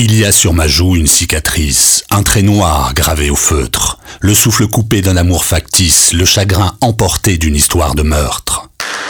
Il y a sur ma joue une cicatrice, un trait noir gravé au feutre, le souffle coupé d'un amour factice, le chagrin emporté d'une histoire de meurtre.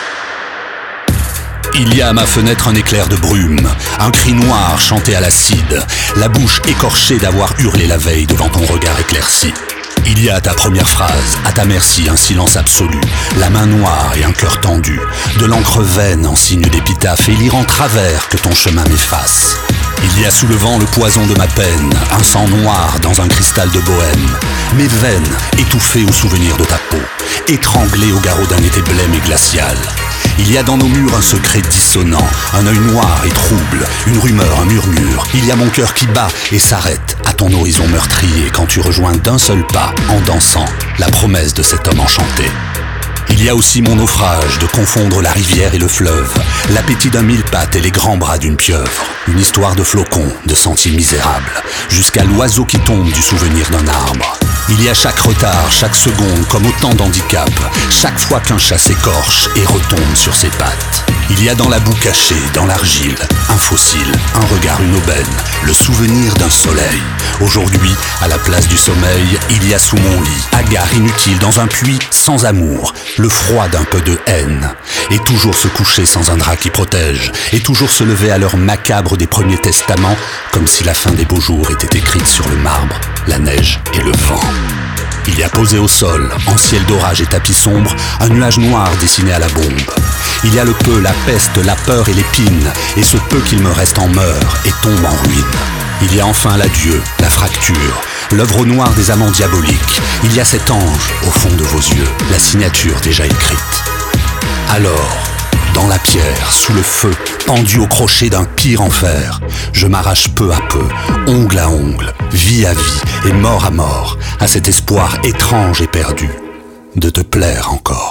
Il y a à ma fenêtre un éclair de brume, un cri noir chanté à l'acide, la bouche écorchée d'avoir hurlé la veille devant ton regard éclairci. Il y a à ta première phrase, à ta merci, un silence absolu, la main noire et un cœur tendu, de l'encre vaine en signe d'épitaphe et lire en travers que ton chemin m'efface. Il y a sous le vent le poison de ma peine, un sang noir dans un cristal de bohème, mes veines étouffées au souvenir de ta peau, étranglées au garrot d'un été blême et glacial. Il y a dans nos murs un secret dissonant, un œil noir et trouble, une rumeur, un murmure. Il y a mon cœur qui bat et s'arrête à ton horizon meurtrier quand tu rejoins d'un seul pas, en dansant, la promesse de cet homme enchanté. Il y a aussi mon naufrage de confondre la rivière et le fleuve, l'appétit d'un mille-pattes et les grands bras d'une pieuvre, une histoire de flocons, de sentiers misérables, jusqu'à l'oiseau qui tombe du souvenir d'un arbre. Il y a chaque retard, chaque seconde comme autant d'handicaps, chaque fois qu'un chat s'écorche et retombe sur ses pattes. Il y a dans la boue cachée, dans l'argile, un fossile, un regard, une aubaine, le souvenir d'un soleil. Aujourd'hui, à la place du sommeil, il y a sous mon lit, hagard inutile dans un puits sans amour, le froid d'un peu de haine. Et toujours se coucher sans un drap qui protège, et toujours se lever à l'heure macabre des premiers testaments, comme si la fin des beaux jours était écrite sur le marbre, la neige et le vent. Il y a posé au sol, en ciel d'orage et tapis sombre, un nuage noir dessiné à la bombe. Il y a le peu, la peste, la peur et l'épine, et ce peu qu'il me reste en meurt et tombe en ruine. Il y a enfin l'adieu, la fracture, l'œuvre noire des amants diaboliques. Il y a cet ange au fond de vos yeux, la signature déjà écrite. Alors, dans la pierre, sous le feu, pendu au crochet d'un pire enfer, je m'arrache peu à peu, ongle à ongle, vie à vie et mort à mort, à cet espoir étrange et perdu, de te plaire encore.